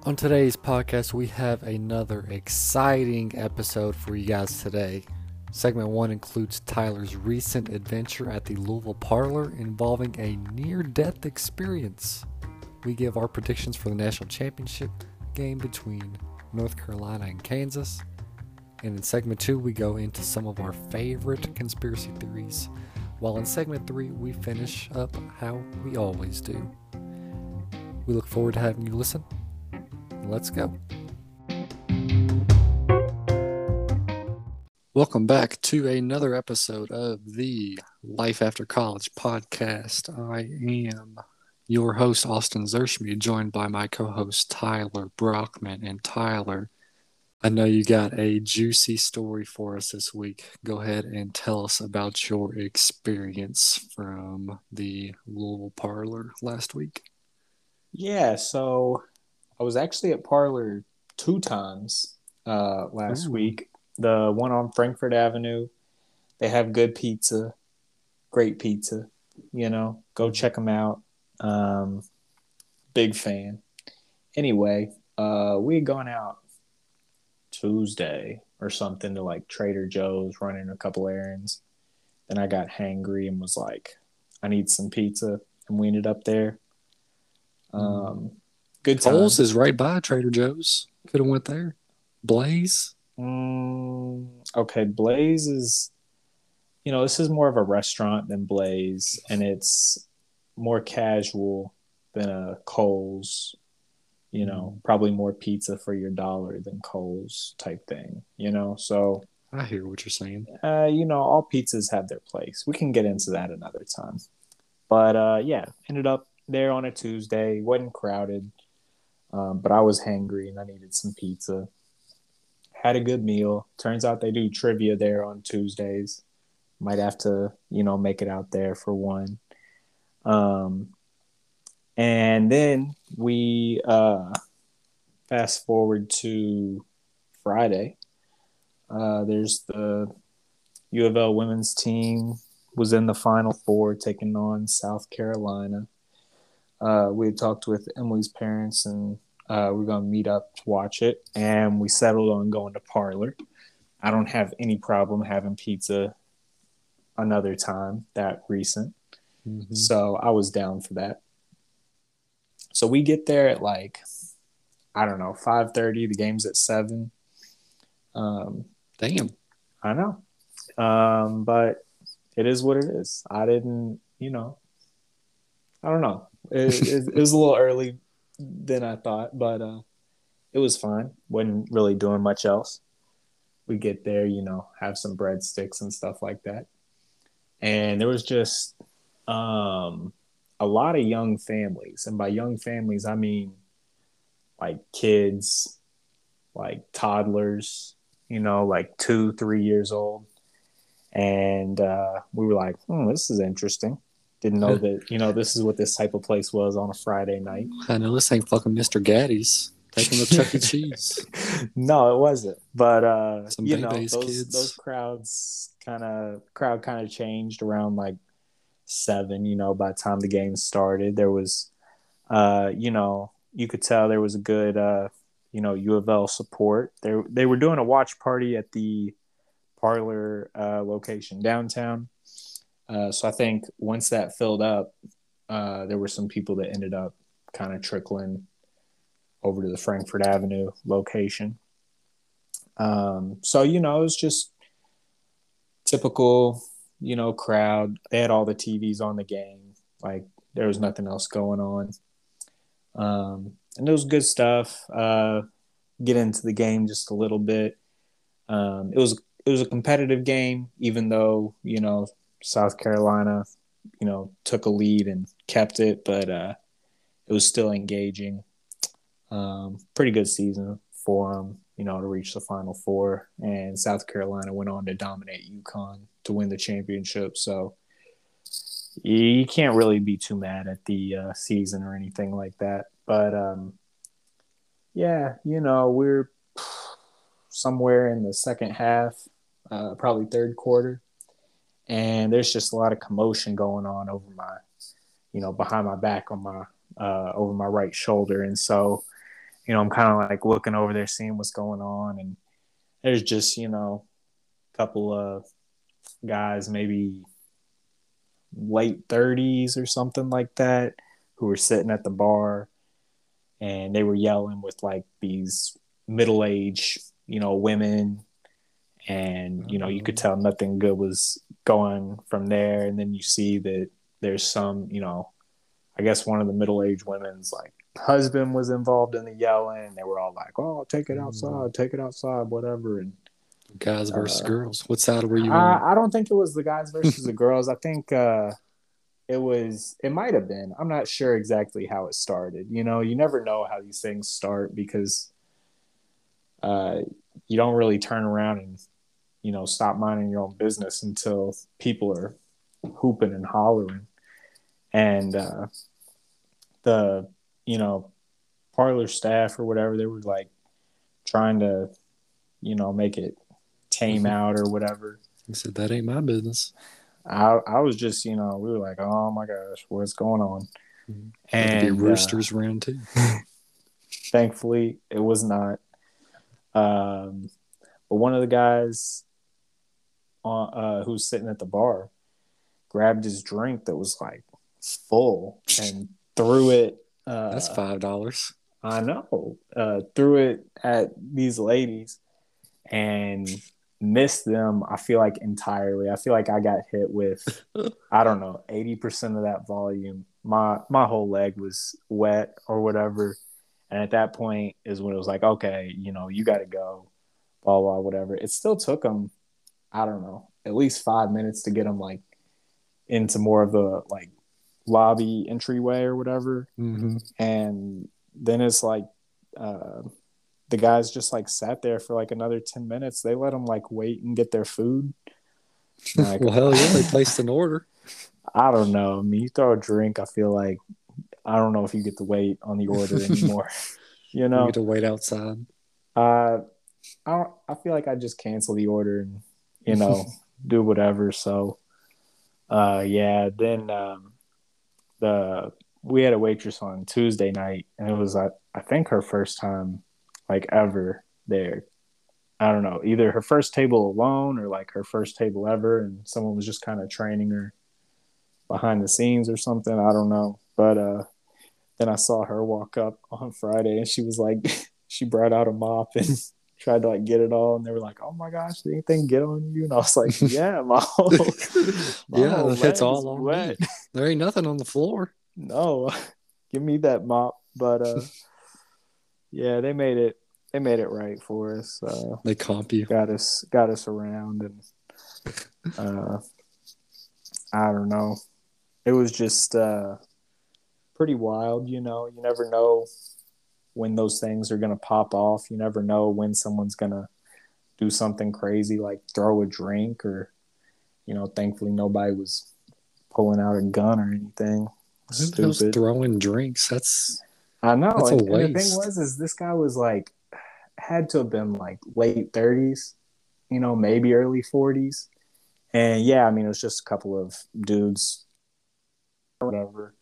On today's podcast, we have another exciting episode for you guys today. Segment 1 includes Tyler's recent adventure at the Louisville Parlor involving a near-death experience. We give our predictions for the national championship game between North Carolina and Kansas. And in segment 2, we go into some of our favorite conspiracy theories. While in segment 3, we finish up how we always do. We look forward to having you listen. Let's go. Welcome back to another episode of the Life After College podcast. I am your host, Austin Zershmi, joined by my co-host, Tyler Brockman. And Tyler, I know you got a juicy story for us this week. Go ahead and tell us about your experience from the Louisville Parlor last week. Yeah, so I was actually at Parlor 2 times last week. The one on Frankfort Avenue, they have good pizza, great pizza. Go check them out. Big fan. Anyway, we had gone out Tuesday or something to like Trader Joe's, running a couple errands. Then I got hangry and was like, I need some pizza, and we ended up there. Good time. Coles is right by Trader Joe's. Could have went there. Blaze. Okay, Blaze is, this is more of a restaurant than Blaze, and it's more casual than a Coles. Probably more pizza for your dollar than Coles type thing. So I hear what you're saying. All pizzas have their place. We can get into that another time. But yeah, ended up there on a Tuesday. Wasn't crowded, but I was hangry and I needed some pizza. Had a good meal. Turns out they do trivia there on Tuesdays. Might have to, make it out there for one. And then we fast forward to Friday. There's the U of L women's team was in the Final Four taking on South Carolina. We had talked with Emily's parents, and we're going to meet up to watch it. And we settled on going to Parlor. I don't have any problem having pizza another time that recent. Mm-hmm. So I was down for that. So we get there at 5:30. The game's at 7. Damn. I know. But it is what it is. I didn't, I don't know. It was a little early than I thought, but it was fine. Wasn't really doing much else. We get there, have some breadsticks and stuff like that. And there was just a lot of young families. And by young families, I mean like kids, like toddlers, 2, 3 years old. And we were like, this is interesting. Didn't know that, this is what this type of place was on a Friday night. I know this ain't fucking Mr. Gaddy's. Take them to Chuck E. Cheese. No, it wasn't. But, those crowds kind of changed around 7, by the time the game started. There was, you could tell there was a good, U of L support. They were doing a watch party at the Parlor location downtown. So I think once that filled up, there were some people that ended up kind of trickling over to the Frankfort Avenue location. So, it was just typical, crowd. They had all the TVs on the game. There was nothing else going on. And it was good stuff. Get into the game just a little bit. It was a competitive game, even though, South Carolina, took a lead and kept it, but it was still engaging. Pretty good season for them, to reach the Final Four. And South Carolina went on to dominate UConn to win the championship. So you can't really be too mad at the season or anything like that. But, yeah, we're somewhere in the second half, probably third quarter. And there's just a lot of commotion going on over my, behind my back on my over my right shoulder. And so I'm kind of like looking over there, seeing what's going on, and there's just a couple of guys, maybe late 30s or something like that, who were sitting at the bar, and they were yelling with like these middle-aged, women, and you could tell nothing good was going from there. And then you see that there's some, I guess one of the middle-aged women's like husband was involved in the yelling. They were all like, "Oh, take it outside, whatever." And Guys versus girls. What side were you on? I don't think it was the guys versus the girls. I think it might have been. I'm not sure exactly how it started. You never know how these things start because you don't really turn around and stop minding your own business until people are hooping and hollering. And the parlor staff or whatever, they were like trying to make it tame out or whatever. He said that ain't my business. I was just we were like, oh my gosh, what's going on? And be roosters round too. Thankfully it was not. But one of the guys who's sitting at the bar grabbed his drink that was like full and threw it. That's $5. I know. Threw it at these ladies and missed them. I feel like entirely. I feel like I got hit with, I don't know, 80% of that volume. My whole leg was wet or whatever. And at that point is when it was like, okay, you got to go, blah, blah, whatever. It still took them, I don't know, at least 5 minutes to get them like into more of the like lobby entryway or whatever. Mm-hmm. And then it's like the guys just like sat there for like another 10 minutes. They let them like wait and get their food. Like, well, hell yeah, they placed an order. I don't know. I mean, you throw a drink, I feel like, I don't know if you get to wait on the order anymore. You get to wait outside. I feel like I just cancel the order and do whatever. So yeah, then we had a waitress on Tuesday night, and it was I think her first time like ever there. I don't know, either her first table alone or like her first table ever, and someone was just kind of training her behind the scenes or something. I don't know. But then I saw her walk up on Friday, and she was like, she brought out a mop and tried to like get it all, and they were like, "Oh my gosh, did anything get on you?" And I was like, "Yeah, my whole that's all on wet. Me. There ain't nothing on the floor." No, give me that mop. But yeah, they made it right for us. They comp you, got us around, and I don't know. It was just pretty wild. You never know when those things are gonna pop off. You never know when someone's gonna do something crazy like throw a drink, or thankfully nobody was pulling out a gun or anything. Stupid. Throwing drinks. That's I know. That's and a waste. And the thing was this guy was like had to have been like late 30s, maybe early 40s. And yeah, I mean it was just a couple of dudes or whatever.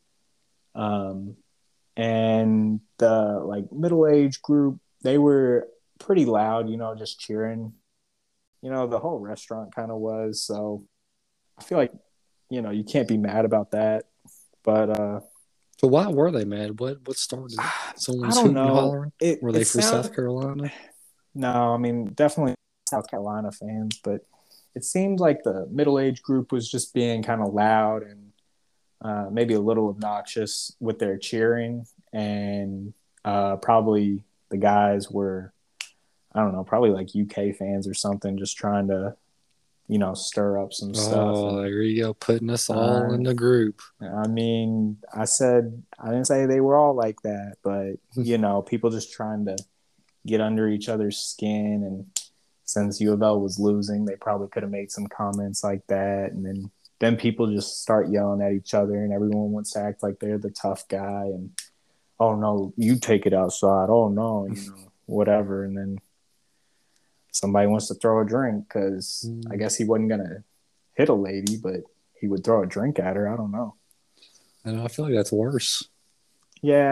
And the like middle-aged group, they were pretty loud, just cheering. The whole restaurant kind of was. So I feel like, you can't be mad about that. But so why were they mad? What started it? Someone's hooting and hollering? Were they for South Carolina? No, I mean definitely South Carolina fans, but it seemed like the middle-aged group was just being kind of loud and maybe a little obnoxious with their cheering, and probably the guys were, I don't know, probably like UK fans or something, just trying to, stir up some stuff. Oh, there you go, putting us all in the group. I mean, I didn't say they were all like that, but people just trying to get under each other's skin, and since U of L was losing, they probably could have made some comments like that, and then people just start yelling at each other, and everyone wants to act like they're the tough guy, and oh no, you take it outside, oh no, whatever, and then somebody wants to throw a drink because I guess he wasn't gonna hit a lady, but he would throw a drink at her. I don't know. And I feel like that's worse. Yeah,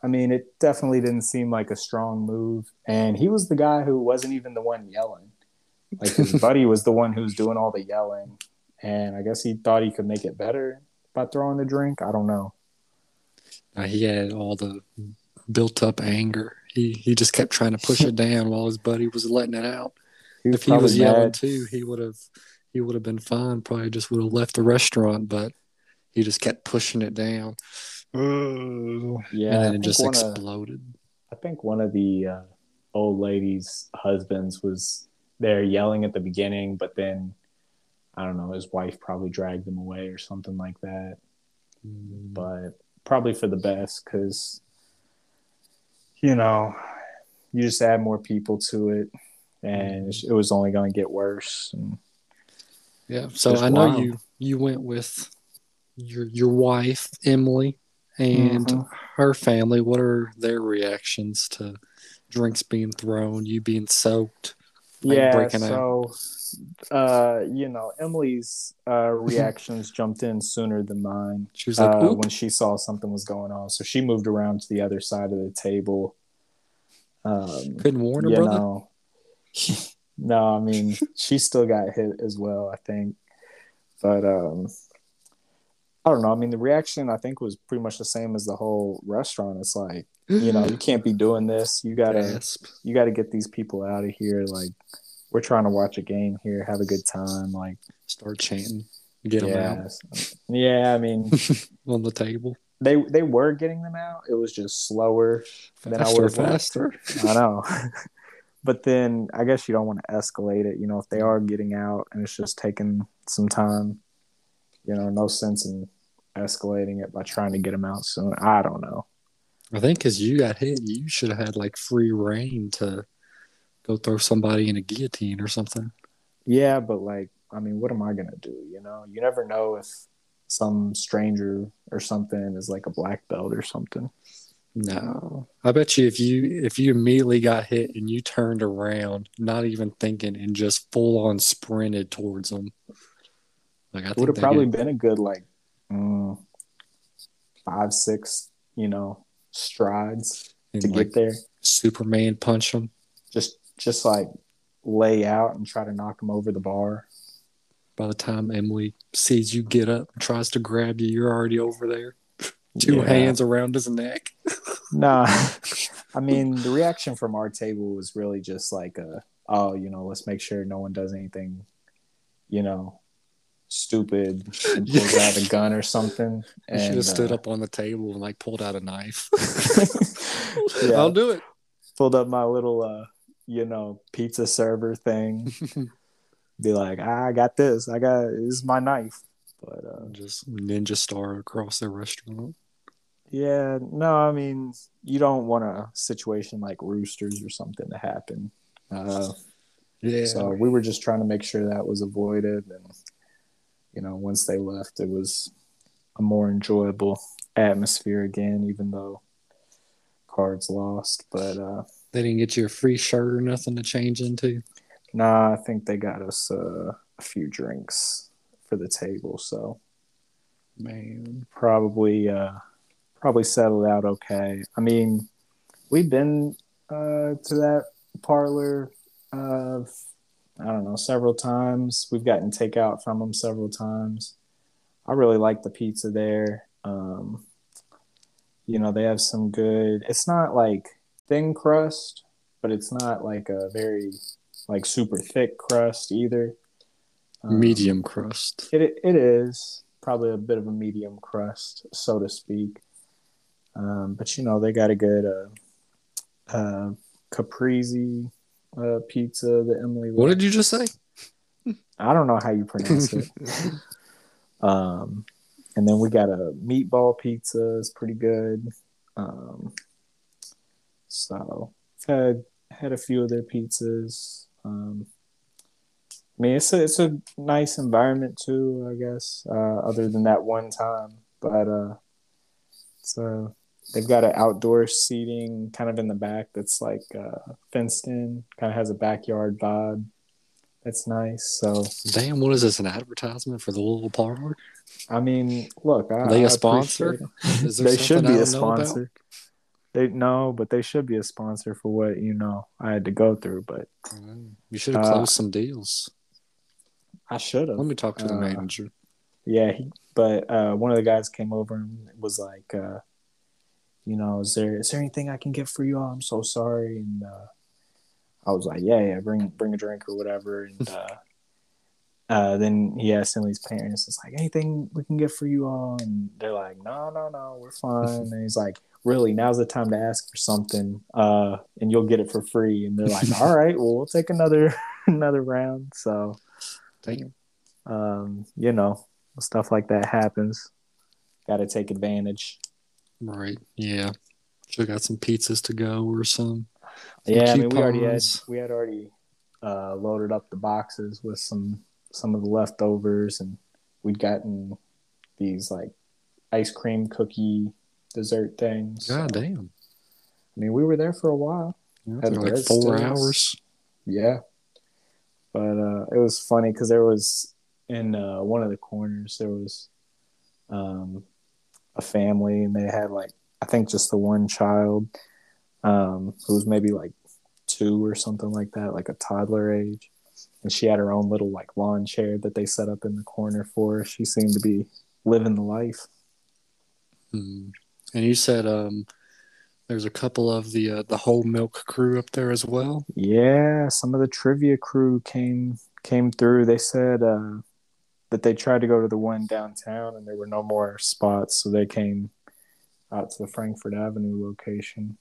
I mean, it definitely didn't seem like a strong move. And he was the guy who wasn't even the one yelling. Like his buddy was the one who was doing all the yelling. And I guess he thought he could make it better by throwing the drink. I don't know. He had all the built up anger. He just kept trying to push it down while his buddy was letting it out. He was If he was probably yelling mad. too, he would have been fine. Probably just would have left the restaurant, but he just kept pushing it down. And Yeah, then it just exploded. I think one of the old lady's husbands was there yelling at the beginning, but then I don't know, his wife probably dragged him away or something like that. But probably for the best because you know you just add more people to it, and it was only going to get worse. And Yeah. So just I know wild. you went with your wife Emily and her family. What are their reactions to drinks being thrown, you being soaked, paint Yeah, breaking out? so Emily's reactions jumped in sooner than mine She was like, "Oop!" when she saw something was going on. So she moved around to the other side of the table. Couldn't warn her, You brother. know, no, I mean she still got hit as well, I think. But I don't know. I mean, the reaction I think was pretty much the same as the whole restaurant. It's like, you can't be doing this. Gasp. You gotta get these people out of here. Like, we're trying to watch a game here, have a good time. Like, Start chanting, get them yeah, out yeah. I mean, on the table. they were getting them out. It was just slower than I would Faster, have liked. faster. I know. But then I guess you don't want to escalate it. If they are getting out and it's just taking some time, no sense in escalating it by trying to get them out soon. I don't know. I think because you got hit, you should have had like free reign to go throw somebody in a guillotine or something. Yeah, but like, I mean, what am I gonna do? You never know if some stranger or something is like a black belt or something. No, I bet you if you immediately got hit and you turned around, not even thinking, and just full on sprinted towards them, like I It would think have they probably get been a good like 5, 6, strides to and like get there. Superman punch them. Just like lay out and try to knock them over the bar. By the time Emily sees you get up and tries to grab you, you're already over there. Two hands around his neck. Nah, I mean the reaction from our table was really just like let's make sure no one does anything, stupid and pulls out a gun or something. You should And have stood up on the table and like pulled out a knife. yeah, I'll do it. pulled up my little pizza server thing. Be like, I got this. This is my knife. But Just ninja star across the restaurant. yeah, no, I mean, you don't want a situation like Roosters or something to happen. Yeah. So we were just trying to make sure that was avoided. And, once they left, it was a more enjoyable atmosphere again, even though Cards lost. But They didn't get you a free shirt or nothing to change into? nah, I think they got us a few drinks for the table. So Man. probably settled out okay. I mean, we've been to that parlor I don't know, several times. We've gotten takeout from them several times. I really like the pizza there. They have some good, it's not like thin crust, but it's not like a very like super thick crust either. Medium crust. It is probably a bit of a medium crust, so to speak. But they got a good caprese pizza that Emily likes. What did you just say? I don't know how you pronounce it. And then we got a meatball pizza. It's pretty good. So had a few of their pizzas. I mean, it's a nice environment too, I guess. Other than that one time, but so they've got an outdoor seating kind of in the back that's like fenced in, kind of has a backyard vibe. That's nice. So, Damn, what is this, an advertisement for the Louisville Parlor? I mean, look, Are they I a sponsor? appreciate it. Is there They something should be I a don't know about? sponsor. They no, but they should be a sponsor for what I had to go through. But You should have uh, closed some deals. I should Let have. me talk to the manager. Yeah, but one of the guys came over and was like, is there anything I can get for you all? I'm so sorry. And I was like, yeah, bring a drink or whatever. And then he asked Emily's parents, it's like, anything we can get for you all? And they're like, no, we're fine. And he's like, really, now's the time to ask for something, and you'll get it for free. And they're like, all right, well, we'll take another another round. So, Damn. stuff like that happens. Got to take advantage. Right. Yeah. Should have got some pizzas to go or some Yeah, I mean, coupons. we had already loaded up the boxes with some of the leftovers, and we'd gotten these like ice cream cookie dessert things. God So, damn. I mean, we were there for a while. Had like 4 hours. Yeah, but it was funny because there was in one of the corners there was a family, and they had like I think just the one child who was maybe like 2 or something like that, like a toddler age. And she had her own little like lawn chair that they set up in the corner for her. She seemed to be living the life. And you said there's a couple of the whole milk crew up there as well. Yeah, some of the trivia crew came through. They said that they tried to go to the one downtown and there were no more spots, so they came out to the Frankfurt Avenue location.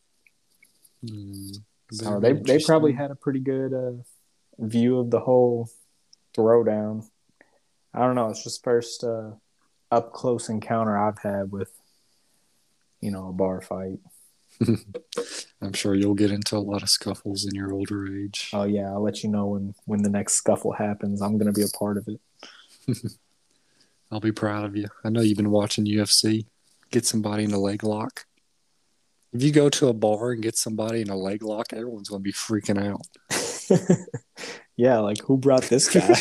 So they probably had a pretty good view of the whole throwdown. I don't know. It's just first up close encounter I've had with a bar fight. I'm sure you'll get into a lot of scuffles in your older age. Oh yeah, I'll let you know when the next scuffle happens. I'm gonna be a part of it. I'll be proud of you. I know you've been watching UFC. Get somebody in a leg lock. If you go to a bar and get somebody in a leg lock, everyone's going to be freaking out. Yeah, like who brought this guy?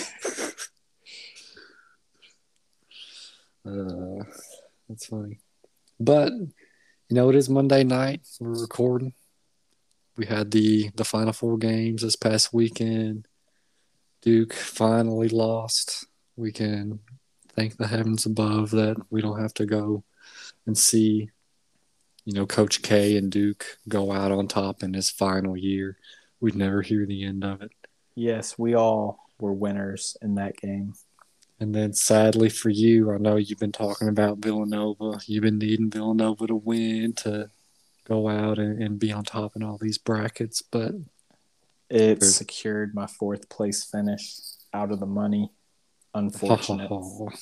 That's funny. But, it is Monday night. We're recording. We had the Final Four games this past weekend. Duke finally lost. We can thank the heavens above that we don't have to go and see, Coach K and Duke go out on top in his final year. We'd never hear the end of it. Yes, we all were winners in that game. And then sadly for you, I know you've been talking about Villanova. You've been needing Villanova to win to go out and be on top in all these brackets, but it secured my 4th place finish out of the money. Unfortunate.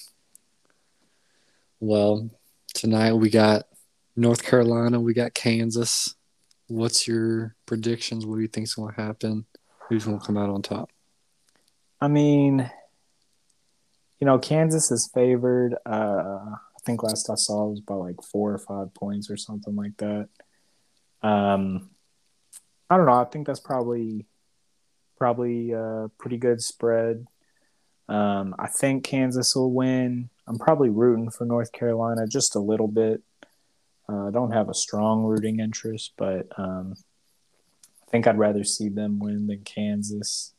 Well, tonight we got North Carolina, we got Kansas. What's your predictions? What do you think's going to happen? Who's going to come out on top? I mean, Kansas is favored. I think last I saw it was about like 4 or 5 points or something like that. I don't know. I think that's probably a pretty good spread. I think Kansas will win. I'm probably rooting for North Carolina just a little bit. I don't have a strong rooting interest, but I think I'd rather see them win than Kansas.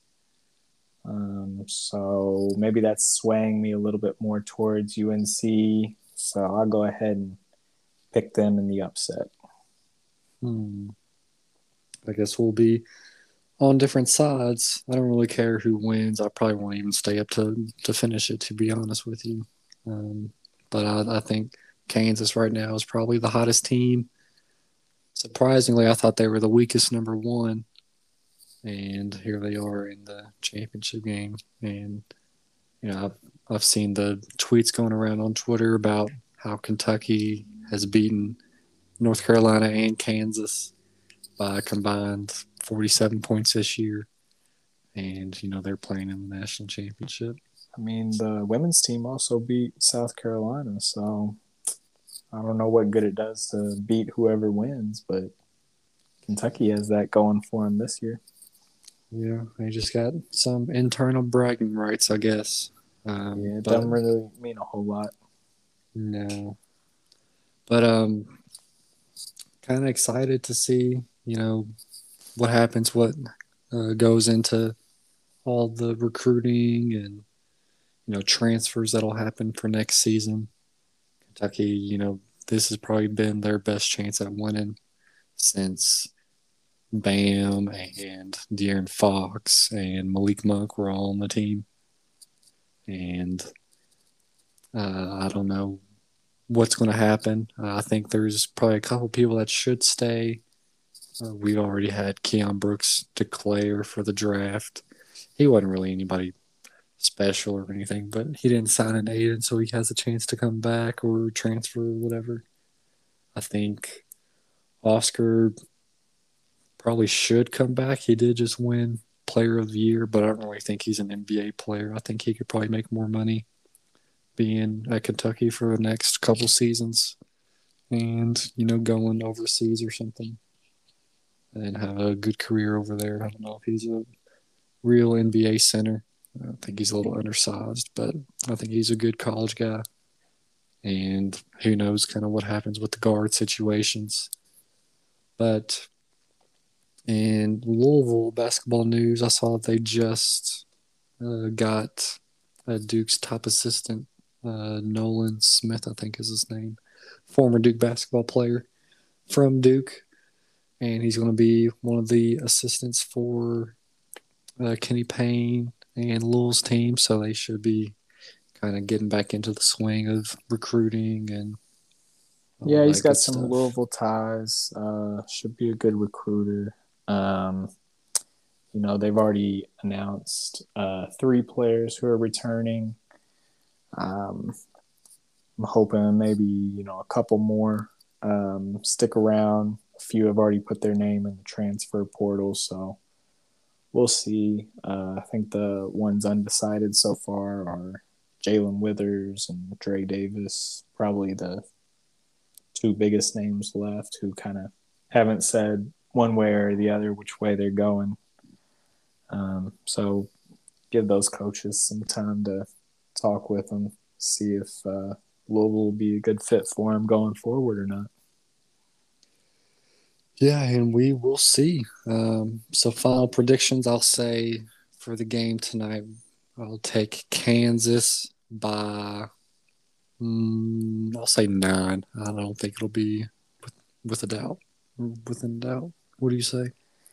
So maybe that's swaying me a little bit more towards UNC. So I'll go ahead and pick them in the upset. I guess we'll be on different sides. I don't really care who wins. I probably won't even stay up to finish it, to be honest with you. But I think Kansas right now is probably the hottest team. Surprisingly, I thought they were the weakest number 1. And here they are in the championship game. And, I've seen the tweets going around on Twitter about how Kentucky has beaten North Carolina and Kansas by a combined 47 points this year. And, they're playing in the national championship. I mean, the women's team also beat South Carolina, so I don't know what good it does to beat whoever wins, but Kentucky has that going for them this year. Yeah, they just got some internal bragging rights, I guess. It doesn't really mean a whole lot. No. But kind kind of excited to see, what happens, what goes into all the recruiting and, transfers that'll happen for next season. Kentucky, this has probably been their best chance at winning since Bam and De'Aaron Fox and Malik Monk were all on the team. And I don't know what's going to happen. I think there's probably a couple people that should stay. We've already had Keon Brooks declare for the draft. He wasn't really anybody special or anything, but he didn't sign an agent, so he has a chance to come back or transfer or whatever. I think Oscar probably should come back. He did just win Player of the Year, but I don't really think he's an NBA player. I think he could probably make more money being at Kentucky for the next couple seasons and, going overseas or something and have a good career over there. I don't know if he's a real NBA center. I think he's a little undersized, but I think he's a good college guy. And who knows kind of what happens with the guard situations. But in Louisville basketball news, I saw they just got Duke's top assistant, Nolan Smith, I think is his name, former Duke basketball player from Duke. And he's going to be one of the assistants for Kenny Payne and Louisville's team. So they should be kind of getting back into the swing of recruiting and yeah, he's got some stuff. Louisville ties. Should be a good recruiter. They've already announced 3 players who are returning. I'm hoping maybe a couple more stick around. A few have already put their name in the transfer portal, so we'll see. I think the ones undecided so far are Jalen Withers and Dre Davis, probably the 2 biggest names left, who kind of haven't said one way or the other which way they're going. So give those coaches some time to talk with them, see if Louisville will be a good fit for them going forward or not. Yeah, and we will see. So final predictions, I'll say for the game tonight, I'll take Kansas by, I'll say 9. I don't think it'll be with a doubt. Within a doubt. What do you say?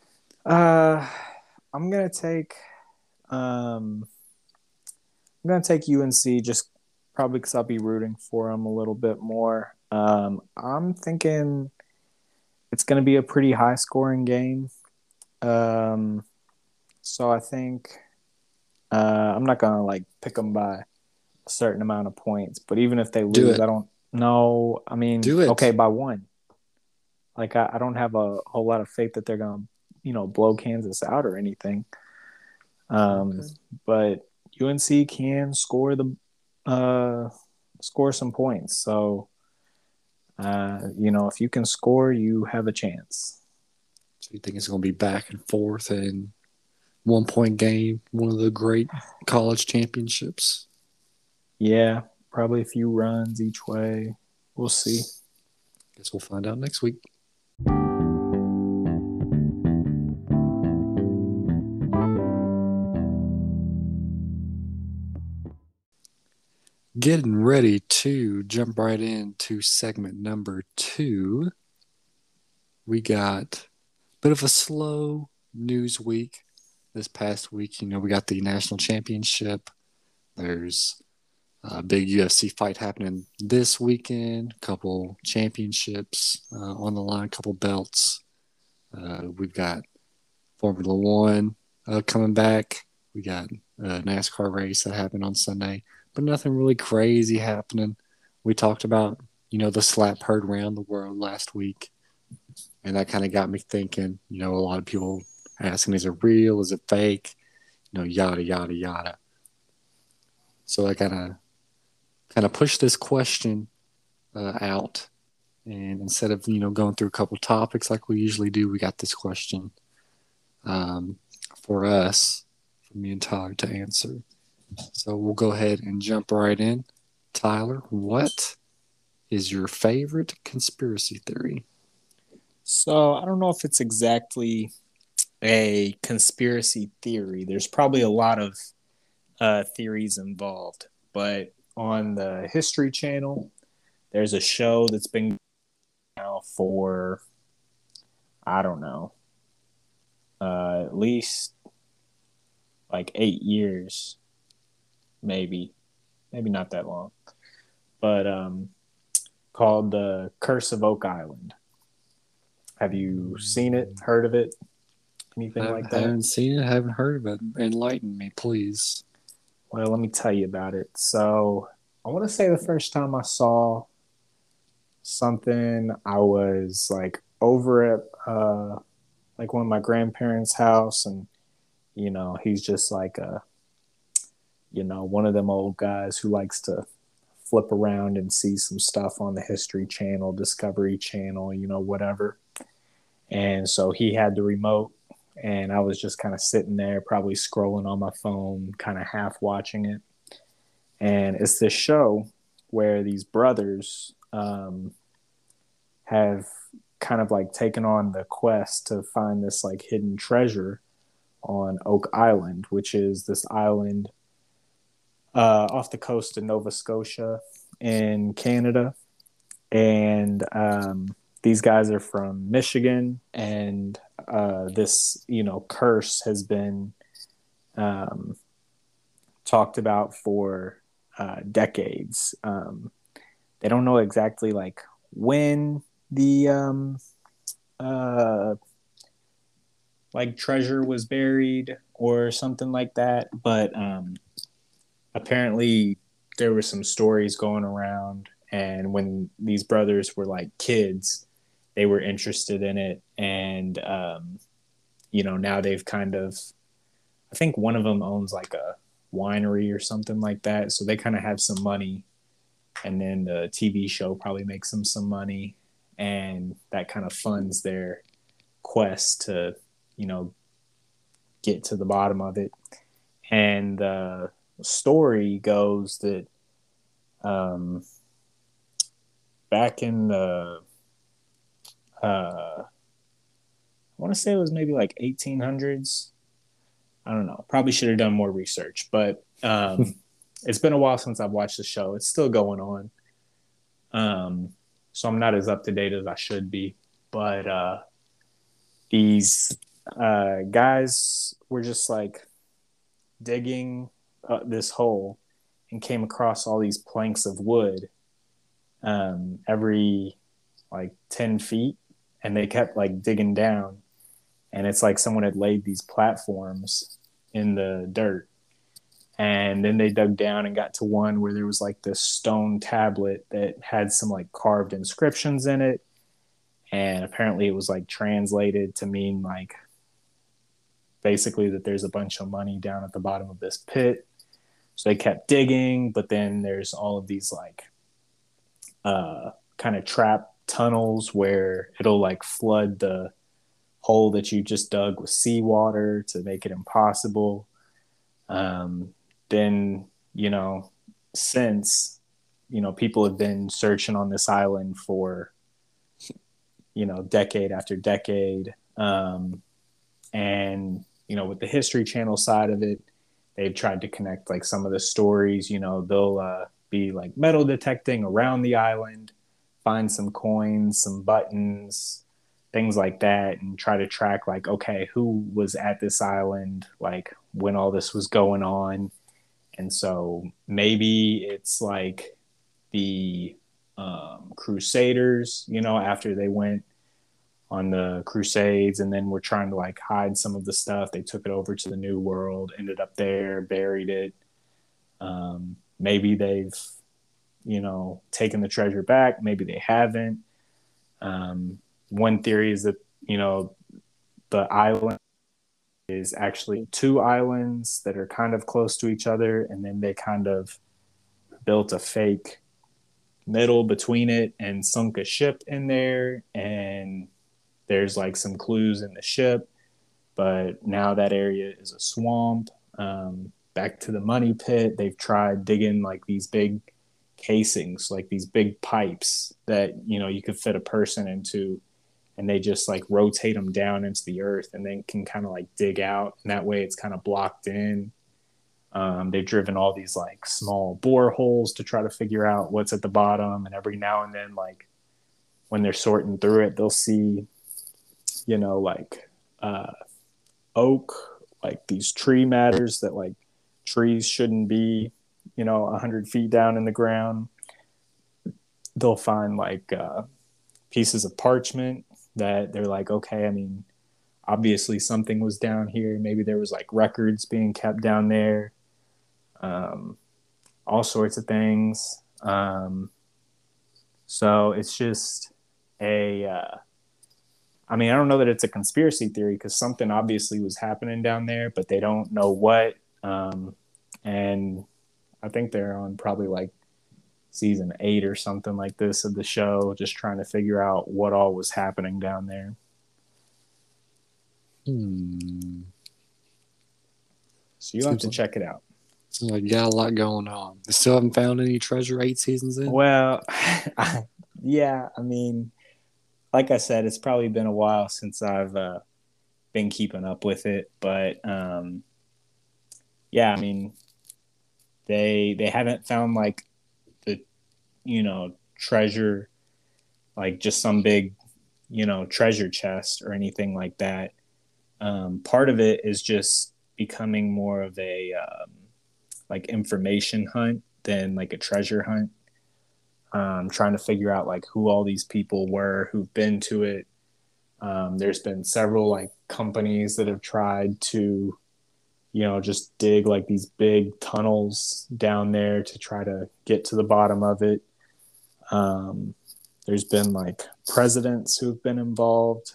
I'm gonna take UNC just probably because I'll be rooting for them a little bit more. I'm thinking it's going to be a pretty high scoring game. So I think I'm not going to pick them by a certain amount of points, but even if they lose, I don't know. I mean, okay, by 1. I don't have a whole lot of faith that they're going to, blow Kansas out or anything. But UNC can score some points. So, if you can score, you have a chance. So you think it's going to be back and forth and 1-point game, one of the great college championships? Yeah, probably a few runs each way. We'll see. Guess we'll find out next week. Getting ready to jump right into segment number 2. We got a bit of a slow news week this past week. We got the national championship. There's a big UFC fight happening this weekend. A couple championships on the line, a couple belts. We've got Formula One coming back. We got a NASCAR race that happened on Sunday. But nothing really crazy happening. We talked about, the slap heard around the world last week. And that kind of got me thinking, a lot of people asking, is it real? Is it fake? Yada, yada, yada. So I kind of pushed this question out. And instead of, going through a couple topics like we usually do, we got this question for us, for me and Tyler to answer. So we'll go ahead and jump right in. Tyler, what is your favorite conspiracy theory? So I don't know if it's exactly a conspiracy theory. There's probably a lot of theories involved, but on the History Channel, there's a show that's been now for I don't know, at least like 8 years, maybe not that long, but called the Curse of Oak Island. Have you seen it? Heard of it? Anything like that? Haven't seen it, haven't heard of it. Enlighten me, please. Well, let me tell you about it. So, I want to say the first time I saw something, I was like over at like one of my grandparents' house, and he's just like one of them old guys who likes to flip around and see some stuff on the History Channel, Discovery Channel, whatever. And so he had the remote, and I was just kind of sitting there, probably scrolling on my phone, kind of half watching it. And it's this show where these brothers have kind of like taken on the quest to find this like hidden treasure on Oak Island, which is this island off the coast of Nova Scotia in Canada. And these guys are from Michigan, and this curse has been um, talked about for decades. They don't know exactly like when the uh, like treasure was buried or something like that, but apparently there were some stories going around, and when these brothers were like kids, they were interested in it, and now they've kind of, I think one of them owns like a winery or something like that, so they kind of have some money, and then the TV show probably makes them some money, and that kind of funds their quest to you know get to the bottom of it. And the story goes that um, back in the I want to say it was maybe like 1800s. I don't know. Probably should have done more research, but it's been a while since I've watched the show. It's still going on, um, so I'm not as up to date as I should be. But these guys were just like digging this hole and came across all these planks of wood every like 10 feet, and they kept like digging down, and it's like someone had laid these platforms in the dirt, and then they dug down and got to one where there was like this stone tablet that had some like carved inscriptions in it, and apparently it was like translated to mean like basically that there's a bunch of money down at the bottom of this pit. So they kept digging, but then there's all of these like kind of trap tunnels where it'll like flood the hole that you just dug with seawater to make it impossible. Then, since, people have been searching on this island for, decade after decade. And, with the History Channel side of it, they've tried to connect like some of the stories, they'll be like metal detecting around the island, find some coins, some buttons, things like that, and try to track like, okay, who was at this island, like when all this was going on. And so maybe it's like the Crusaders, after they went on the Crusades and then were trying to like hide some of the stuff. They took it over to the New World, ended up there, buried it. Maybe they've, taken the treasure back. Maybe they haven't. One theory is that, the island is actually two islands that are kind of close to each other, and then they kind of built a fake middle between it and sunk a ship in there, and there's like some clues in the ship, but now that area is a swamp. Back to the money pit, they've tried digging like these big casings, like these big pipes that you could fit a person into, and they just like rotate them down into the earth and then can kind of like dig out. And that way it's kind of blocked in. They've driven all these like small boreholes to try to figure out what's at the bottom. And every now and then, like when they're sorting through it, they'll see, like oak, like these tree matters that like trees shouldn't be, 100 feet down in the ground. They'll find like pieces of parchment that they're like, okay, I mean, obviously something was down here. Maybe there was like records being kept down there. Um, all sorts of things. So it's just I mean, I don't know that it's a conspiracy theory because something obviously was happening down there, but they don't know what. And I think they're on probably like season 8 or something like this of the show, just trying to figure out what all was happening down there. So you'll have to check it out. Seems like you got a lot going on. They still haven't found any treasure 8 seasons in? Well, yeah, I mean, like I said, it's probably been a while since I've been keeping up with it, but yeah, I mean, they haven't found like the treasure, like just some big treasure chest or anything like that. Part of it is just becoming more of a like information hunt than like a treasure hunt. Trying to figure out like who all these people were who've been to it. There's been several like companies that have tried to, just dig like these big tunnels down there to try to get to the bottom of it. There's been like presidents who've been involved,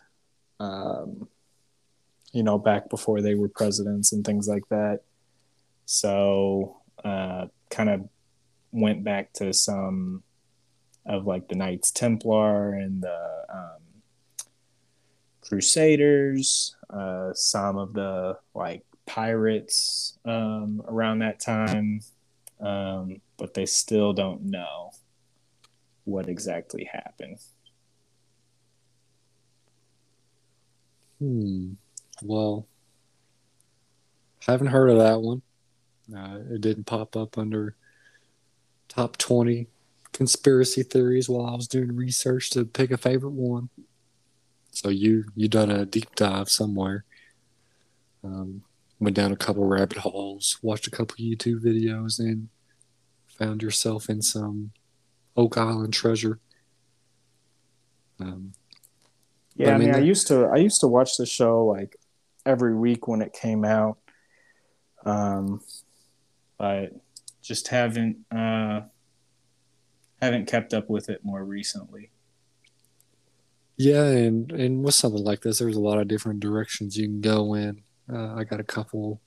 back before they were presidents and things like that. So kind of went back to some of like the Knights Templar and the Crusaders, some of the like pirates around that time, but they still don't know what exactly happened. Well, haven't heard of that one. It didn't pop up under top 20 conspiracy theories while I was doing research to pick a favorite one. So you done a deep dive somewhere. Went down a couple rabbit holes, watched a couple YouTube videos, and found yourself in some Oak Island treasure. Yeah, I mean, I used to watch the show like every week when it came out, but just haven't kept up with it more recently. Yeah, and with something like this, there's a lot of different directions you can go in. I got a couple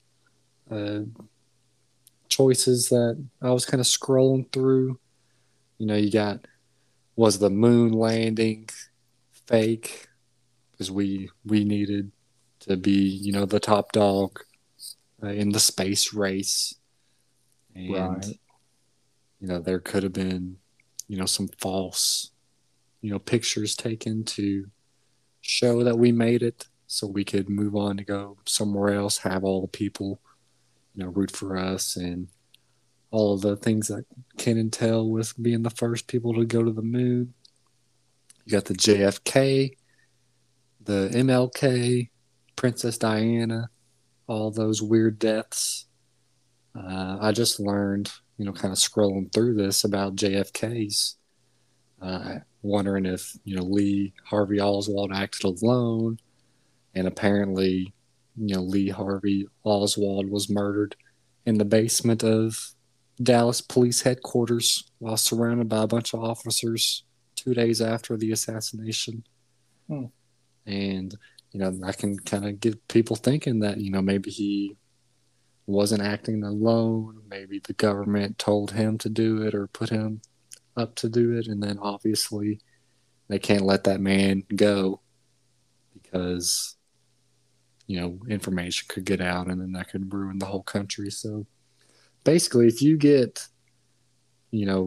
choices that I was kind of scrolling through. You got, was the moon landing fake? Because we needed to be, the top dog in the space race. And, right. There could have been, some false, pictures taken to show that we made it so we could move on to go somewhere else, have all the people, root for us and all of the things that can entail with being the first people to go to the moon. You got the JFK, the MLK, Princess Diana, all those weird deaths. I just learned, kind of scrolling through this about JFK's, wondering if, Lee Harvey Oswald acted alone. And apparently, Lee Harvey Oswald was murdered in the basement of Dallas Police Headquarters while surrounded by a bunch of officers 2 days after the assassination. And, I can kind of get people thinking that, maybe he wasn't acting alone. Maybe the government told him to do it or put him up to do it. And then obviously they can't let that man go because, information could get out and then that could ruin the whole country. So basically, if you get,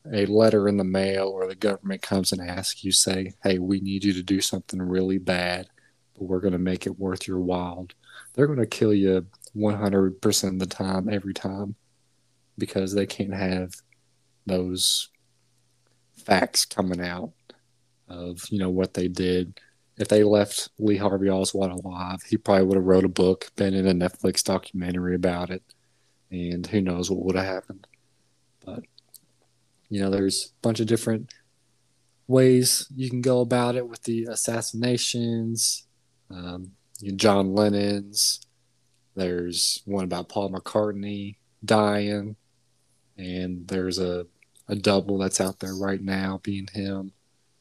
a letter in the mail or the government comes and asks you, say, hey, we need you to do something really bad, but we're going to make it worth your while, they're going to kill you 100% of the time, every time, because they can't have those facts coming out of, what they did. If they left Lee Harvey Oswald alive, he probably would have wrote a book, been in a Netflix documentary about it, and who knows what would have happened. But there's a bunch of different ways you can go about it with the assassinations. John Lennon's. There's one about Paul McCartney dying, and there's a double that's out there right now being him.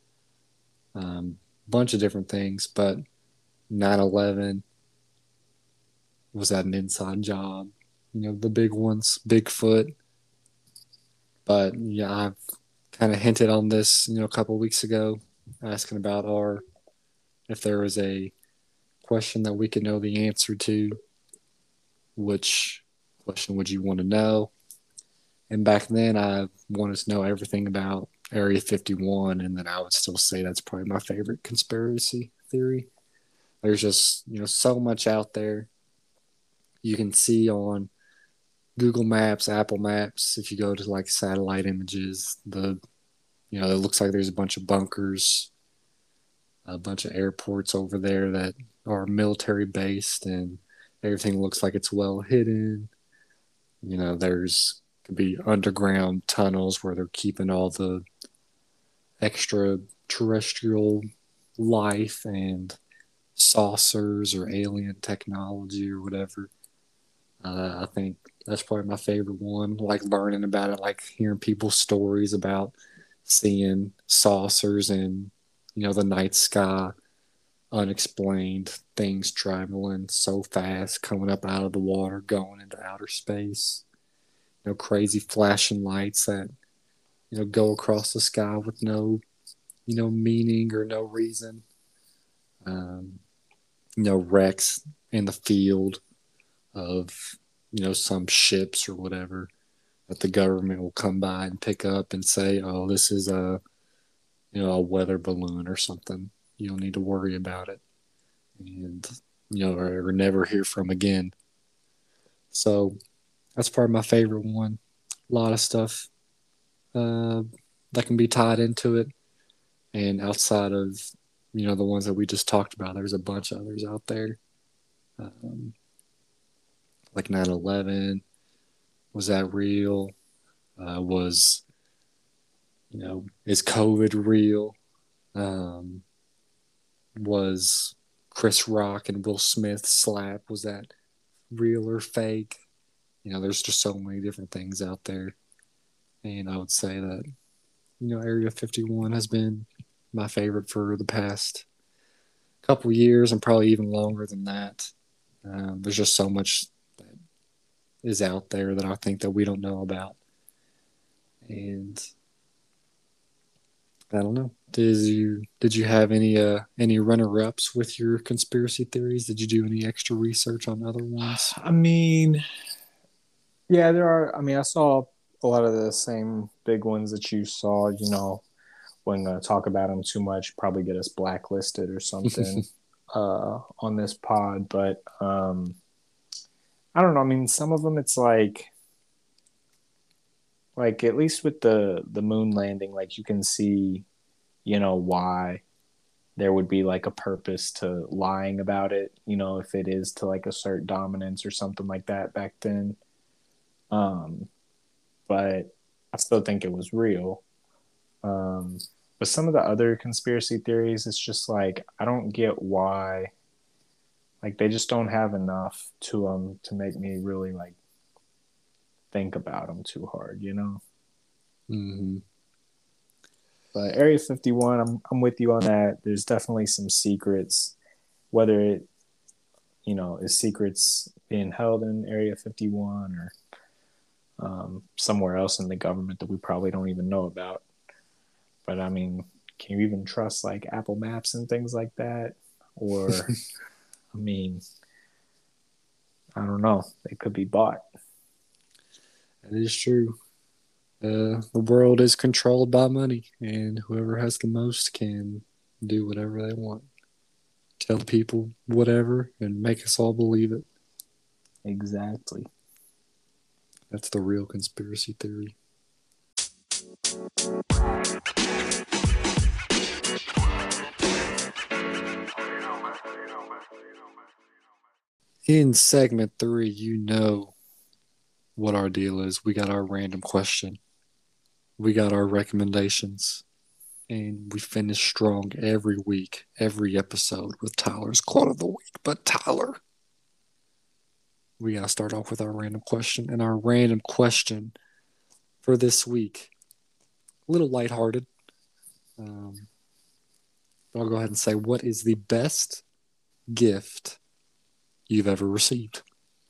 Bunch of different things, but 9/11, was that an inside job? The big ones, Bigfoot. But yeah, I've kind of hinted on this, a couple of weeks ago, asking about if there was a question that we could know the answer to, which question would you want to know? And back then, I wanted to know everything about Area 51, and then I would still say that's probably my favorite conspiracy theory. There's just, so much out there. You can see on Google Maps, Apple Maps, if you go to like satellite images, it looks like there's a bunch of bunkers, a bunch of airports over there that are military based, and everything looks like it's well hidden. There's could be underground tunnels where they're keeping all the extraterrestrial life and saucers or alien technology or whatever. I think that's probably my favorite one. Like learning about it, like hearing people's stories about seeing saucers in, the night sky, unexplained things traveling so fast, coming up out of the water, going into outer space. Crazy flashing lights that, go across the sky with no, meaning or no reason. Wrecks in the field of, some ships or whatever that the government will come by and pick up and say, oh, this is a weather balloon or something. You don't need to worry about it. And, or never hear from again. So that's probably my favorite one. A lot of stuff that can be tied into it. And outside of, the ones that we just talked about, there's a bunch of others out there. Like 9/11, was that real? Is COVID real? Was Chris Rock and Will Smith slap, was that real or fake? There's just so many different things out there. And I would say that, Area 51 has been my favorite for the past couple years and probably even longer than that. There's just so much that is out there that I think that we don't know about. And I don't know. Did you have any runner ups with your conspiracy theories? Did you do any extra research on other ones? I mean, yeah, there are. I mean, I saw a lot of the same big ones that you saw. Wasn't going to talk about them too much. Probably get us blacklisted or something on this pod. But I don't know. I mean, some of them, it's like at least with the moon landing, like you can see, why there would be like a purpose to lying about it. If it is to like assert dominance or something like that back then. But I still think it was real. But some of the other conspiracy theories, it's just like, I don't get why, like they just don't have enough to them to make me really like think about them too hard, Mm-hmm. But Area 51, I'm with you on that. There's definitely some secrets, whether it, is secrets being held in Area 51 or somewhere else in the government that we probably don't even know about. But I mean, can you even trust like Apple Maps and things like that? Or, I mean, I don't know. They could be bought. That is true. The world is controlled by money, and whoever has the most can do whatever they want. Tell people whatever and make us all believe it. Exactly. That's the real conspiracy theory. In segment 3, you know what our deal is. We got our random question. We got our recommendations. And we finish strong every week, every episode with Tyler's quote of the week. But Tyler, we got to start off with our random question. And our random question for this week, a little lighthearted. I'll go ahead and say, what is the best gift you've ever received?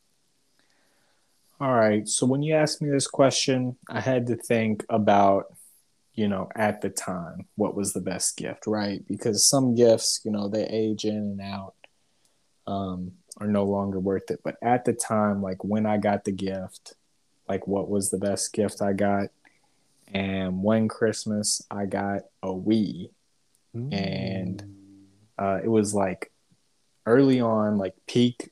All right. So when you asked me this question, I had to think about, at the time, what was the best gift, right? Because some gifts, they age in and out, are no longer worth it. But at the time, like when I got the gift, like what was the best gift I got? And one Christmas, I got a Wii. And it was like early on, like peak,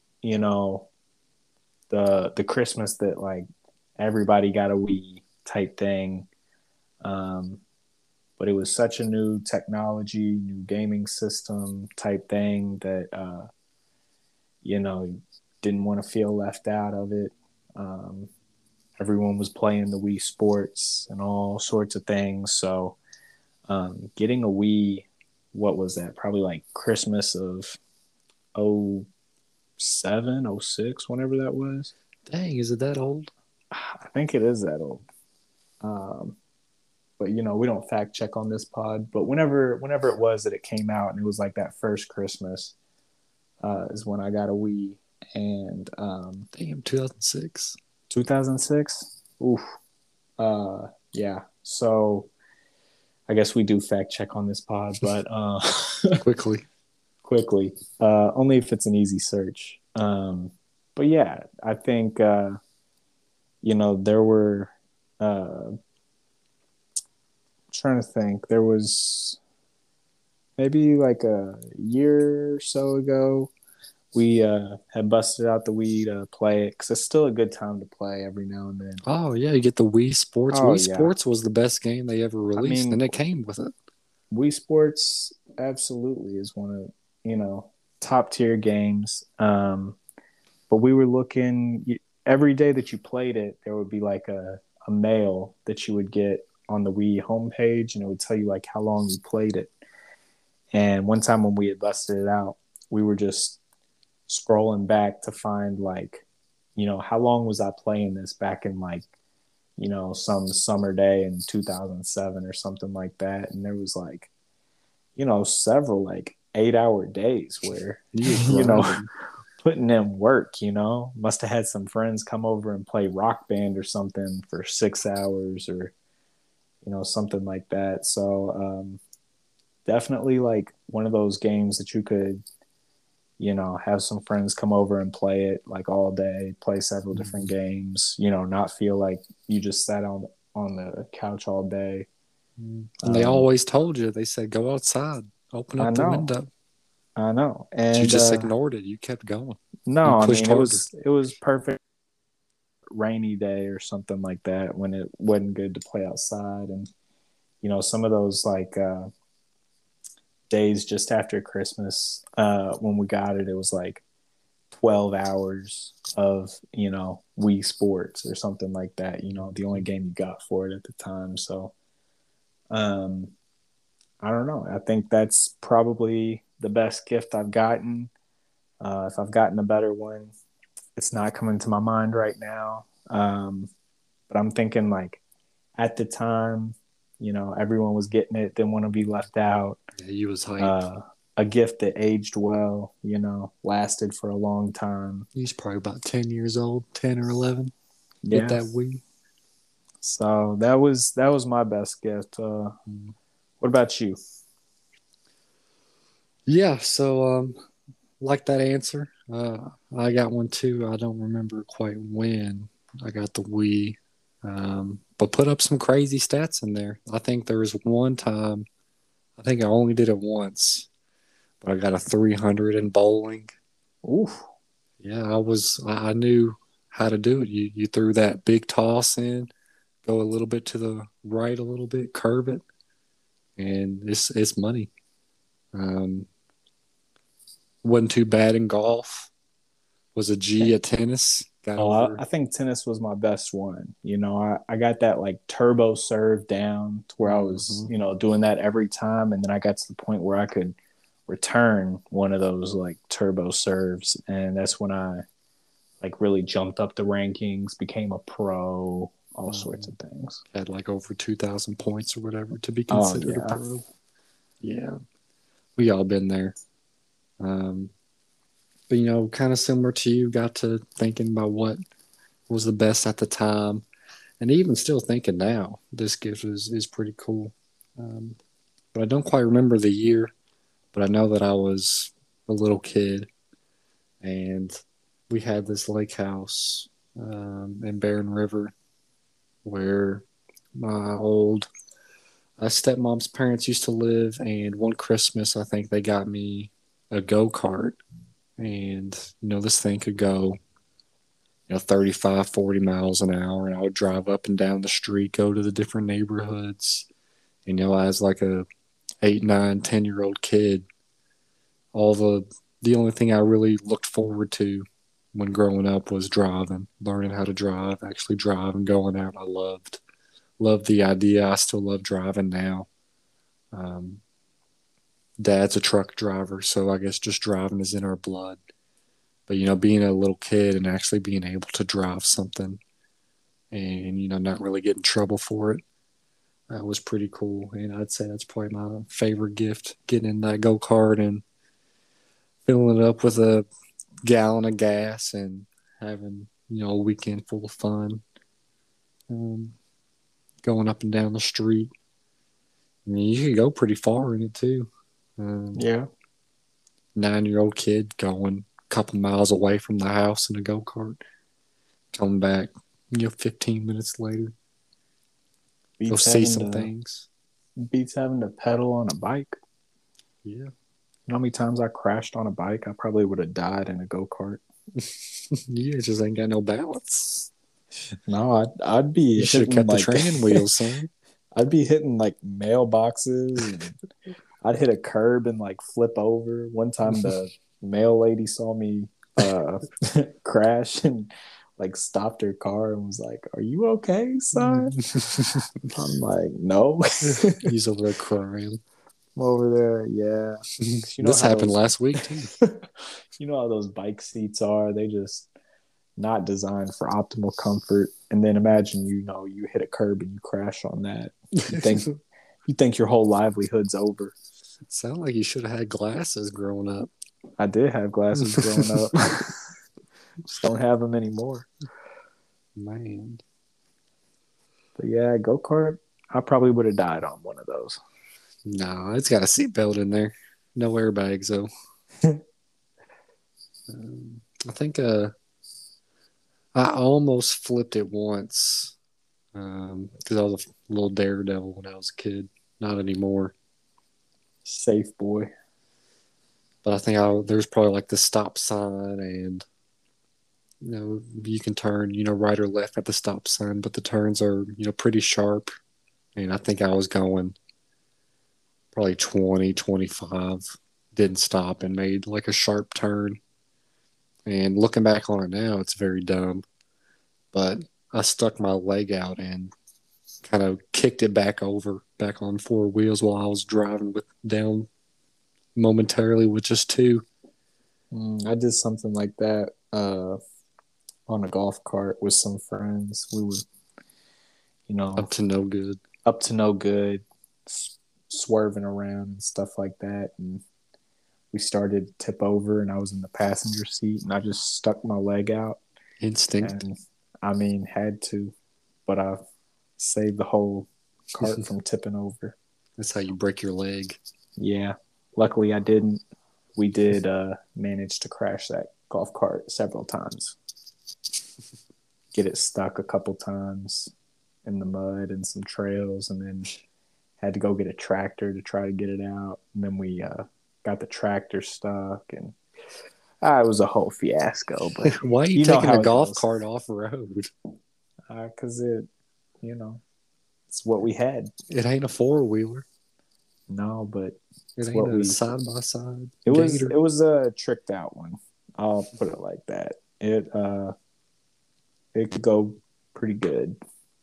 the Christmas that like everybody got a Wii type thing. But it was such a new technology, new gaming system type thing that didn't want to feel left out of it. Everyone was playing the Wii Sports and all sorts of things. So getting a Wii, what was that? Probably like Christmas of 07, 06, whenever that was. Dang, is it that old? I think it is that old. But we don't fact check on this pod. But whenever it was that it came out, and it was like that first Christmas, is when I got a Wii. And damn, 2006. 2006. Oof. Yeah. So I guess we do fact check on this pod, but quickly. Only if it's an easy search. But yeah, I think there were. Trying to think. There was maybe like a year or so ago, we had busted out the Wii to play it because it's still a good time to play every now and then. Oh, yeah, you get the Wii Sports. Oh, Wii yeah. Sports was the best game they ever released, and it came with it. Wii Sports absolutely is one of, top tier games. But we were looking, every day that you played it, there would be like a mail that you would get on the Wii homepage, and it would tell you like how long you played it. And one time when we had busted it out, we were just scrolling back to find like, how long was I playing this back in like, some summer day in 2007 or something like that. And there was like, several like 8-hour days where, putting in work, must have had some friends come over and play Rock Band or something for 6 hours or, something like that. So definitely like one of those games that you could, have some friends come over and play it like all day, play several different games, not feel like you just sat on the couch all day. And they always told you, they said, go outside, open up the window. I know. And but you just ignored it. You kept going. No, I mean, it was perfect rainy day or something like that when it wasn't good to play outside. And, some of those like days just after Christmas, when we got it, it was like 12 hours of, Wii Sports or something like that, the only game you got for it at the time. So, I don't know. I think that's probably the best gift I've gotten. If I've gotten a better one, it's not coming to my mind right now. But I'm thinking like at the time, everyone was getting it, didn't want to be left out. Yeah, you was hyped. A gift that aged well, lasted for a long time. He's probably about 10 years old, 10 or 11. Yeah. With that Wii. So that was my best gift. What about you? Yeah, so like that answer. I got one too. I don't remember quite when I got the Wii. but put up some crazy stats in there. I think there was one time, I think I only did it once, but I got a 300 in bowling. Oof. Yeah, I knew how to do it. You threw that big toss in, go a little bit to the right, a little bit, curve it, and it's money. Um, wasn't too bad in golf. Was a G at tennis. Got Oh, over. I think tennis was my best one. I got that like turbo serve down to where I was, Mhm. doing that every time. And then I got to the point where I could return one of those like turbo serves. And that's when I like really jumped up the rankings, became a pro, all sorts of things. Had like over 2,000 points or whatever to be Oh, considered a yeah. pro. Yeah, we all been there. Um, but kind of similar to you, got to thinking about what was the best at the time, and even still thinking now, this gift is pretty cool. Um, but I don't quite remember the year, but I know that I was a little kid, and we had this lake house in Barren River where my old stepmom's parents used to live. And one Christmas, I think they got me a go kart, and this thing could go 35, 40 miles an hour, and I would drive up and down the street, go to the different neighborhoods. And as like a 8, 9, 10 year old kid, all the only thing I really looked forward to when growing up was driving, learning how to drive, actually driving, going out. I loved the idea. I still love driving now. Um, Dad's a truck driver, so I guess just driving is in our blood. But being a little kid and actually being able to drive something and not really get in trouble for it, that was pretty cool. And I'd say that's probably my favorite gift: getting in that go kart and filling it up with a gallon of gas and having a weekend full of fun, um, going up and down the street. I mean, you could go pretty far in it too. Yeah. 9-year-old kid going a couple miles away from the house in a go kart, coming back 15 minutes later. Go Beats see having some to things. beats having to pedal on a bike. Yeah. You know how many times I crashed on a bike? I probably would have died in a go kart. You just ain't got no balance. No, I'd be You should have hitting kept the like training wheels, son. I'd be hitting like mailboxes, and I'd hit a curb and like flip over. One time the mail lady saw me uh crash and like stopped her car and was like, "Are you okay, son?" I'm like, "No." He's over there crying. I'm over there, yeah. 'Cause This happened last week too. you know how those bike seats are. They just not designed for optimal comfort. And then imagine, you hit a curb and you crash on that. You think you think your whole livelihood's over. Sound like you should have had glasses growing up. I did have glasses growing up. Just don't have them anymore. Man. But yeah, go kart. I probably would have died on one of those. No, it's got a seatbelt in there. No airbags though. I think I almost flipped it once because I was a little daredevil when I was a kid. Not anymore. Safe boy. But I think there's probably like the stop sign, and you can turn right or left at the stop sign, but the turns are pretty sharp. And I think I was going probably 20, 25, didn't stop and made like a sharp turn. And looking back on it now, it's very dumb. But I stuck my leg out and kind of kicked it back on four wheels while I was driving down momentarily with just two. I did something like that on a golf cart with some friends. We were, Up to no good. up to no good, swerving around and stuff like that. And we started to tip over, and I was in the passenger seat, and I just stuck my leg out. Instinct. And I mean, had to, but I saved the whole cart from tipping over. That's how you break your leg. Yeah. Luckily, I didn't. We did manage to crash that golf cart several times, get it stuck a couple times, in the mud and some trails, and then had to go get a tractor to try to get it out. And then we got the tractor stuck, and it was a whole fiasco. But Why are you taking a golf cart off road? Because it's what we had. It ain't a 4-wheeler. No, but it ain't a side by side. It was a tricked out one. I'll put it like that. It could go pretty good.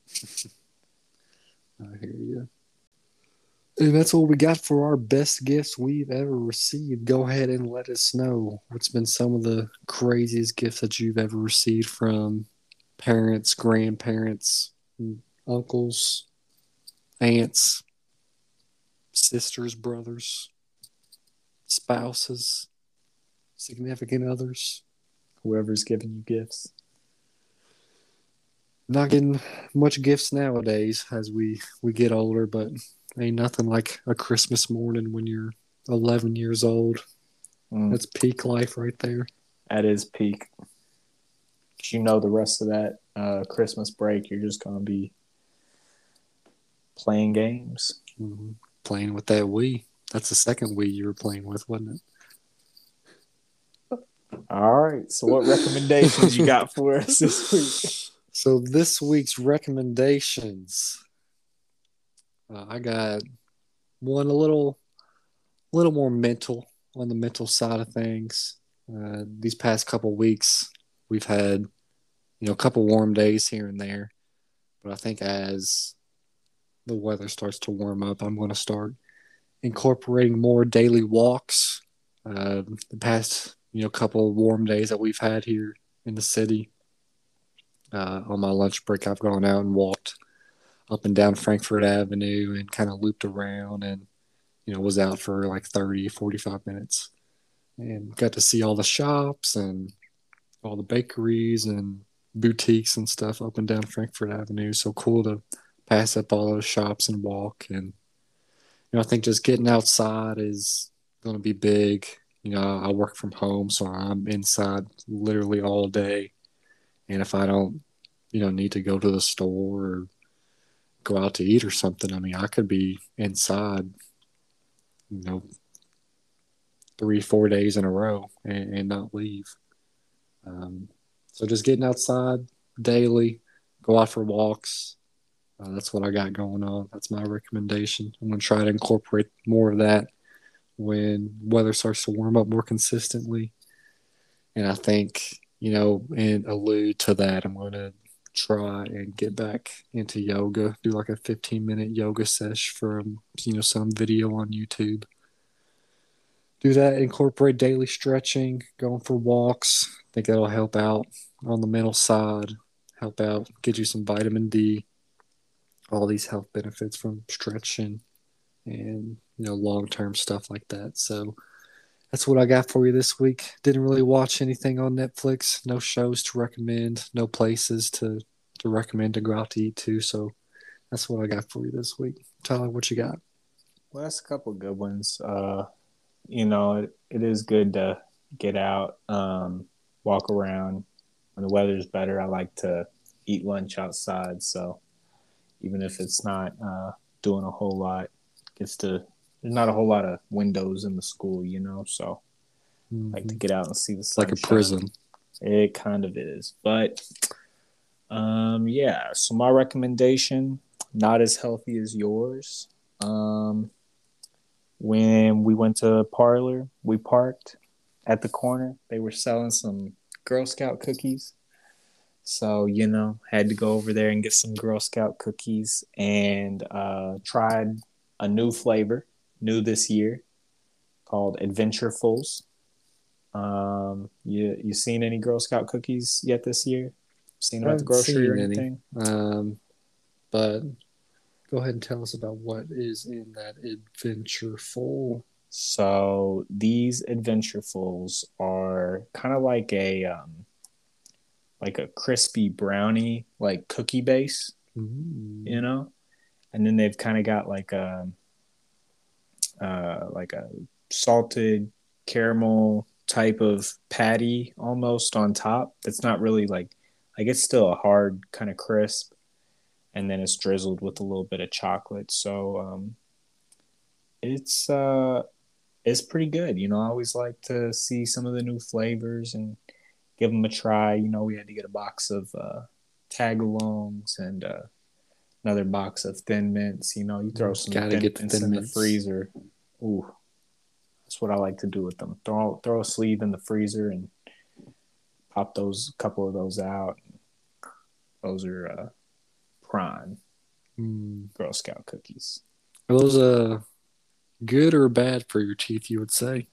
I hear you. And that's what we got for our best gifts we've ever received. Go ahead and let us know what's been some of the craziest gifts that you've ever received from parents, grandparents, uncles, aunts, sisters, brothers, spouses, significant others. Whoever's giving you gifts. Not getting much gifts nowadays as we get older, but ain't nothing like a Christmas morning when you're 11 years old. That's peak life right there. That is peak. The rest of that Christmas break, you're just going to be playing games. Mm-hmm. Playing with that Wii. That's the second Wii you were playing with, wasn't it? All right. So what recommendations you got for us this week? So this week's recommendations, I got one a little more mental, on the mental side of things. These past couple weeks, we've had, a couple warm days here and there. But I think as the weather starts to warm up, I'm going to start incorporating more daily walks. The past, couple of warm days that we've had here in the city. On my lunch break, I've gone out and walked up and down Frankfurt Avenue and kind of looped around and, was out for like 30, 45 minutes and got to see all the shops and all the bakeries and boutiques and stuff up and down Frankfurt Avenue. So cool to pass up all those shops and walk. And, I think just getting outside is going to be big. I work from home, so I'm inside literally all day. And if I don't, need to go to the store or go out to eat or something, I could be inside, 3-4 days in a row and not leave. So just getting outside daily, go out for walks. That's what I got going on. That's my recommendation. I'm going to try to incorporate more of that when weather starts to warm up more consistently. And I think, and allude to that, I'm going to try and get back into yoga, do like a 15-minute yoga sesh from, some video on YouTube. Do that, incorporate daily stretching, going for walks. I think that'll help out on the mental side, help out, get you some vitamin D, all these health benefits from stretching and, long-term stuff like that. So that's what I got for you this week. Didn't really watch anything on Netflix. No shows to recommend. No places to recommend to go out to eat to. So that's what I got for you this week. Tyler, what you got? Well, that's a couple of good ones. It is good to get out, walk around. When the weather's better, I like to eat lunch outside. So even if it's not doing a whole lot, there's not a whole lot of windows in the school, so I like to get out and see the sun. Like a prison. It kind of is. But, so my recommendation, not as healthy as yours. When we went to Parlor, we parked at the corner. They were selling some Girl Scout cookies. So, had to go over there and get some Girl Scout cookies and tried a new flavor, new this year, called Adventurefuls. You seen any Girl Scout cookies yet this year? Seen them at the grocery or anything? But go ahead and tell us about what is in that Adventureful. So these Adventurefuls are kind of like a crispy brownie, like cookie base, and then they've kind of got like a salted caramel type of patty almost on top. It's not really like it's still a hard kind of crisp, and then it's drizzled with a little bit of chocolate. So it's uh, it's pretty good. I always like to see some of the new flavors and give them a try. We had to get a box of tagalongs and another box of Thin Mints. You throw some Gotta Thin get the Mints Thin in the Mints. freezer. Ooh, that's what I like to do with them. Throw a sleeve in the freezer and pop a couple of those out. Those are prime Girl Scout cookies. Are those good or bad for your teeth, you would say?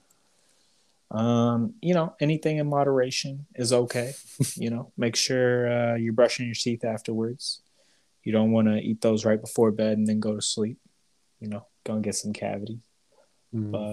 Anything in moderation is okay. Make sure you're brushing your teeth afterwards. You don't want to eat those right before bed and then go to sleep. Gonna get some cavities. But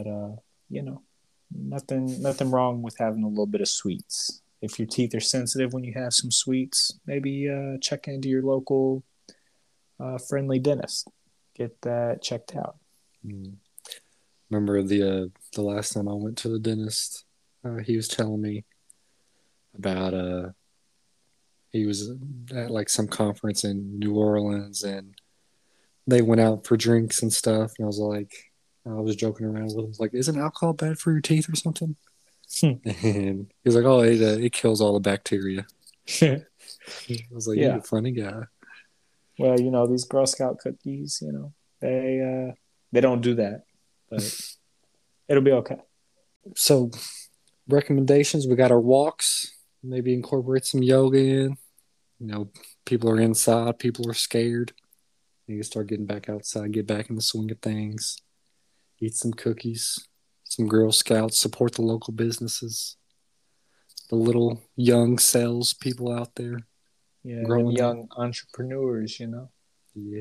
nothing wrong with having a little bit of sweets. If your teeth are sensitive when you have some sweets, maybe check into your local friendly dentist. Get that checked out. Remember the last time I went to the dentist, he was telling me about he was at like some conference in New Orleans and they went out for drinks and stuff, and I was joking around a little. I was like, isn't alcohol bad for your teeth or something? And he was like, oh, it kills all the bacteria. I was like, Yeah. you're a funny guy. Well, these Girl Scout cookies, they don't do that, but it'll be okay. So, recommendations: we got our walks. Maybe incorporate some yoga in. People are inside. People are scared. You start getting back outside, get back in the swing of things. Eat some cookies, some Girl Scouts, support the local businesses, the little young sales people out there. Yeah, them young entrepreneurs, Yeah.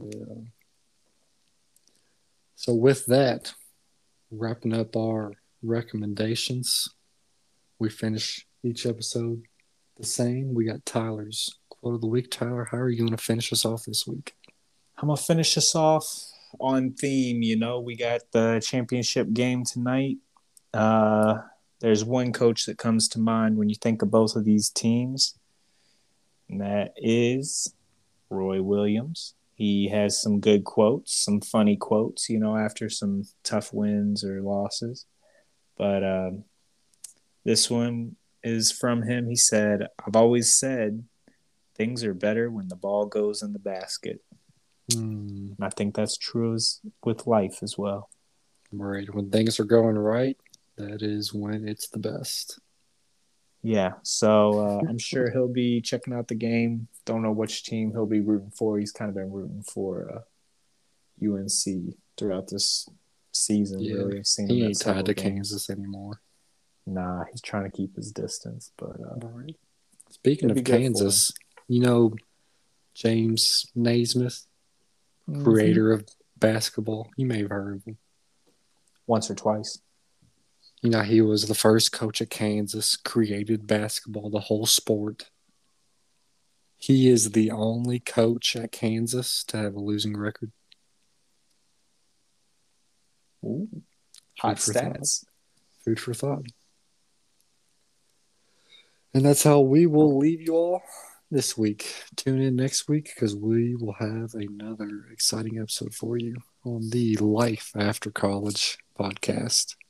So with that, wrapping up our recommendations, we finish each episode the same. We got Tyler's quote of the week. Tyler, how are you going to finish us off this week? I'm going to finish us off on theme. We got the championship game tonight. There's one coach that comes to mind when you think of both of these teams, and that is Roy Williams. He has some good quotes, some funny quotes, after some tough wins or losses. But this one is from him. He said, I've always said things are better when the ball goes in the basket. And I think that's true with life as well. Right. When things are going right, that is when it's the best. Yeah. So I'm sure he'll be checking out the game. Don't know which team he'll be rooting for. He's kind of been rooting for UNC throughout this season. Yeah, really, I've seen he him ain't tied to Kansas anymore. Nah, he's trying to keep his distance. But right. Speaking of Kansas, James Naismith, creator of basketball. You may have heard of him once or twice. He was the first coach at Kansas, created basketball, the whole sport. He is the only coach at Kansas to have a losing record. Ooh, hot stats. Food for thought. And that's how we will leave you all this week. Tune in next week because we will have another exciting episode for you on the Life After College podcast.